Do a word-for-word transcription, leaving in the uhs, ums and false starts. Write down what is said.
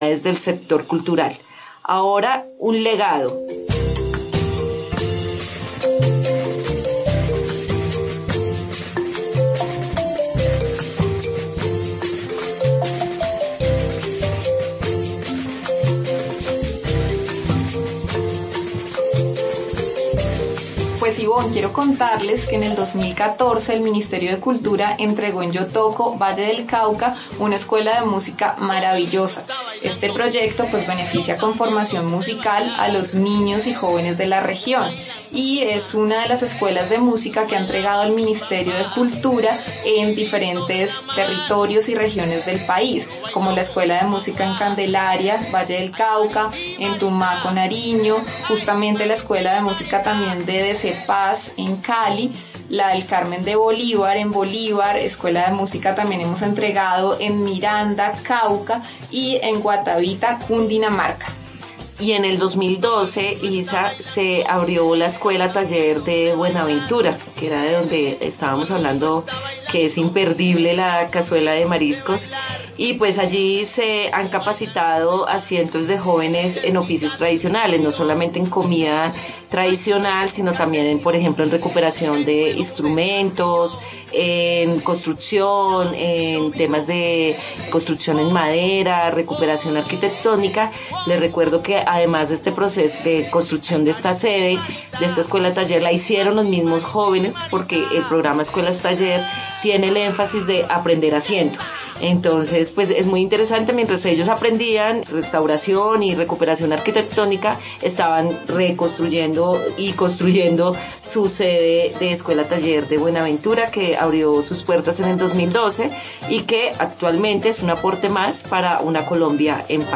del sector cultural. Ahora, un legado. Pues Ivonne, quiero contarles que en el dos mil catorce el Ministerio de Cultura entregó en Yotoco, Valle del Cauca, una escuela de música maravillosa. Este proyecto pues beneficia con formación musical a los niños y jóvenes de la región y es una de las escuelas de música que ha entregado el Ministerio de Cultura en diferentes territorios y regiones del país, como la Escuela de Música en Candelaria, Valle del Cauca, en Tumaco, Nariño, justamente la Escuela de Música también de Dece Paz en Cali, la del Carmen de Bolívar en Bolívar, Escuela de Música también hemos entregado en Miranda, Cauca y en Guatavita, Cundinamarca. Y en el dos mil doce, Isa, se abrió la escuela taller de Buenaventura, que era de donde estábamos hablando, que es imperdible la cazuela de mariscos. Y pues allí se han capacitado a cientos de jóvenes en oficios tradicionales, no solamente en comida tradicional, sino también, en, por ejemplo, en recuperación de instrumentos, en construcción, en temas de construcción en madera, recuperación arquitectónica. Les recuerdo que además de este proceso de construcción de esta sede, de esta escuela taller, la hicieron los mismos jóvenes, porque el programa Escuelas Taller tiene el énfasis de aprender haciendo. Entonces, pues es muy interesante, mientras ellos aprendían restauración y recuperación arquitectónica, estaban reconstruyendo y construyendo su sede de Escuela Taller de Buenaventura, que abrió sus puertas en el dos mil doce y que actualmente es un aporte más para una Colombia en paz.